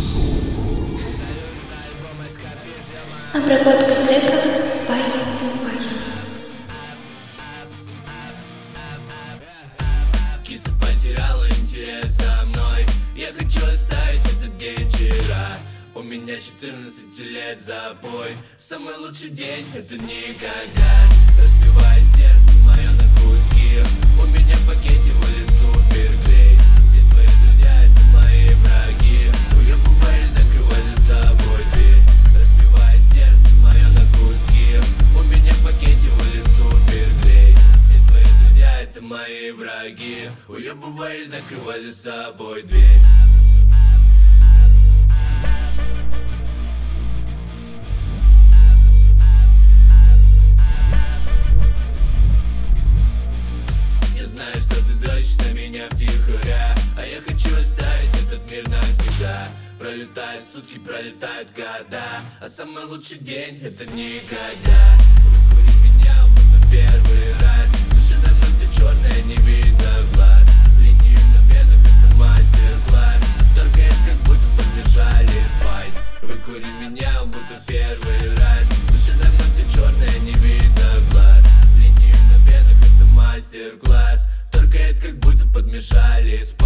Обработка трека by Умай. Киса потеряла интерес со мной. Я хочу оставить этот день вчера. У меня 14 лет запой. Самый лучший день — это никогда. Разбивай сердце мое на куски. У меня в пакете валит суперклей. Все твои друзья — это мои враги. Уебывай и закрывай за собой дверь. Разбивай сердце мое на куски. У меня в пакете валит суперклей. Все твои друзья — это мои враги. Уебывай и закрывай за собой дверь. На меня втихаря, а я хочу оставить этот мир навсегда. Пролетают сутки, пролетают года, а самый лучший день — это никогда. Выкури меня, будто в первый раз. В душе давно все черное, не видно глаз. Линию на венах — это мастер-класс. Торкает, как будто подмешали спайс. Выкури меня, будто в первый раз. В душе давно все черное, не видно глаз. Линию на венах — это мастер-класс. Торкает, как будто подмешали спайс.